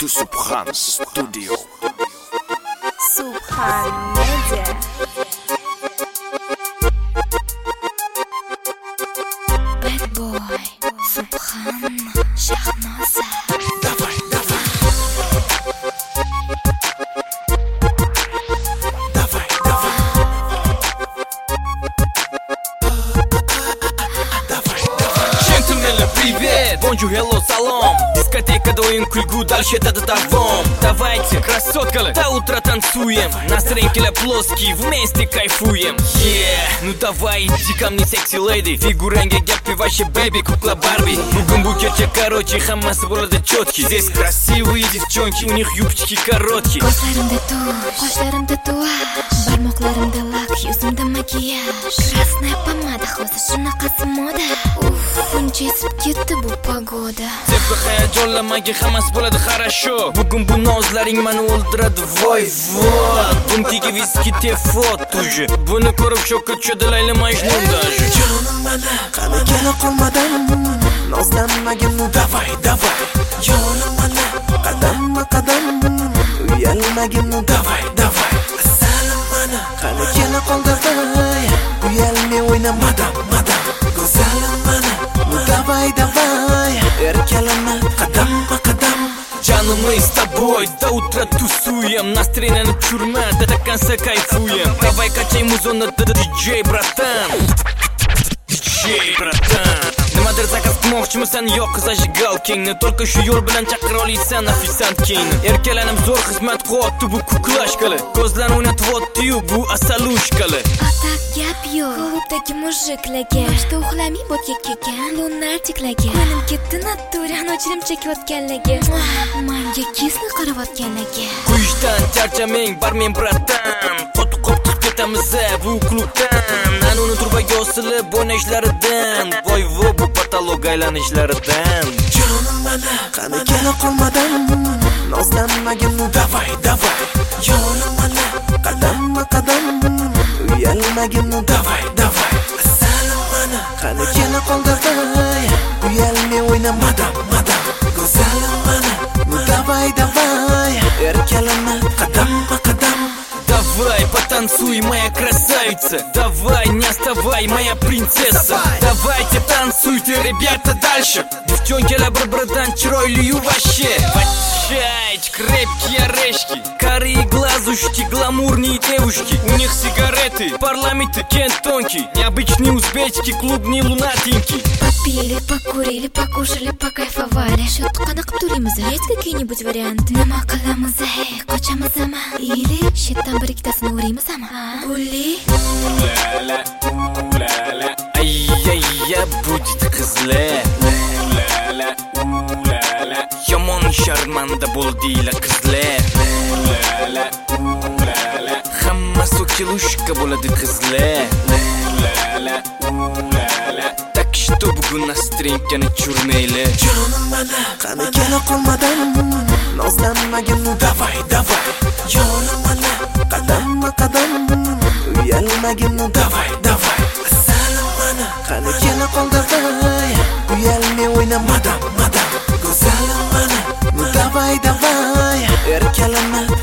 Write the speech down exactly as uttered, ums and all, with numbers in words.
to Subhan Studio. Subhan Media. Bad boy, Subhan Shahnoza. Давай, давай. Давай, давай. Давай, давай. Джентльмены, привет! Бонжур, hello, салом! Дискотекада o'yin kulgu дальше это davom. Давайте, красоткалы, до утра танцуем. Настроение плоский, вместе кайфуем. Yeah, ну давай, иди ко мне, секси леди. Фигуранге гапи, ваши бэби, кукла Барби. Бугун букетчик, короче, хаммасы bo'ladi четкий. Здесь красивые девчонки, у них юбочки короткие. Qoshlarimda tush, qoshlarimda tuash, barmoqlarimda lak, yuzimda makiyaj. Красная помада, hozir shunaqasi moda. Uff, buncha esib ketdi bu pagoda. Tepki hayajonlamagin, hammasi bo'ladi хорошо. Bugun bu nozlaring meni o'ldiradi, voy voy. Bunkiga viski tefot tuji. Buni ko'rib shokka tushadi Layla Majnun даже. Jonim mana, qani kela qolmadan nozlanmagin, ну давай, давай. Jonim mana, qadamma qadam uyalmagin, ну давай, давай. Asalim mana, qani kela qoldiray uyalmay o'yna madam, madam. Go'zalim mana, ну давай, давай. Erkalama, qadamma qadam. Жаным, мы с тобой до утра тусуем. Настроение на чурма, да до конца кайфуем. Давай качай музон, это диджей, братан. Диджей, братан. Nimadir zakaz qilmoqchimisan yo'q zajgalkingni? Только shu yo'l bilan chaqira olasan ofisantkingni. Erkalanib zo'r xizmat qilyapti bu kuklashkali. Ko'zlarni o'ynatib-o'tdi-yu bu asalushkali. Atak gap yo'q, klubdagi mujiklarga Что uxlamay botga kelgan lunarchiklaga. Qo'lim ketdi naturi, nochirim chekayotganlarga. Menga kisli qarayotganlarga. Quyishdan charchamang, barmen bratan. Qotib-qotib chiqib ketamiz bu klubdan. Anuni turbaga osilib o'ynashlaridan. Voy voy bu patolog aylanishlaridan. Jonim mana, qani kela qolmadan nozlanmagin, ну давай, давай. Jonim mana, qadamma qadam uyalmagin, ну давай, давай. Asalim mana, qani kela qoldiray uyalmay o'yna madam, madam. Go'zalim mana, ну давай, давай. Erkalama, qadamma qadam. Давай, потанцуй, моя красавица. Давай, не оставай, моя принцесса. Давайте танцуйте, ребята, дальше. Девчонки, бір-бірден чиройлию вообще. Вачать, крепкие орешки, карие глазушки, гламурные девушки. У них сигареты, парламенты, кентонки. Необычные узбечки, клубные лунатинки. Попили, покурили, покушали, покайфовали. Что-то qanaqa turimiz? Есть какие-нибудь варианты? Nima qilamiz? Qochamiz ama? Или shitdan bir ikkitasini uramiz ama? Uli Ла-ла, у-ла-ла. Ай-яй-я, будет qizlar. Ла-ла, у-ла-ла. Yomon sharmanda bo'ldilar qizlar. Ла-ла, у-ла-ла. Hamma so'kilushka bo'ladi qizlar. Ла-ла, у-ла-ла. Так что bugun настроенияni churmaylar. Jonim mana, qani kela qolmadan nozlanmagin, ну давай, давай. Jonim mana, qadamma qadam uyalmagin, ну давай, давай. Asalim mana, qani kela qoldiray uyalmay o'yna madam, madam. Go'zalim mana, ну давай, давай. Erkalama,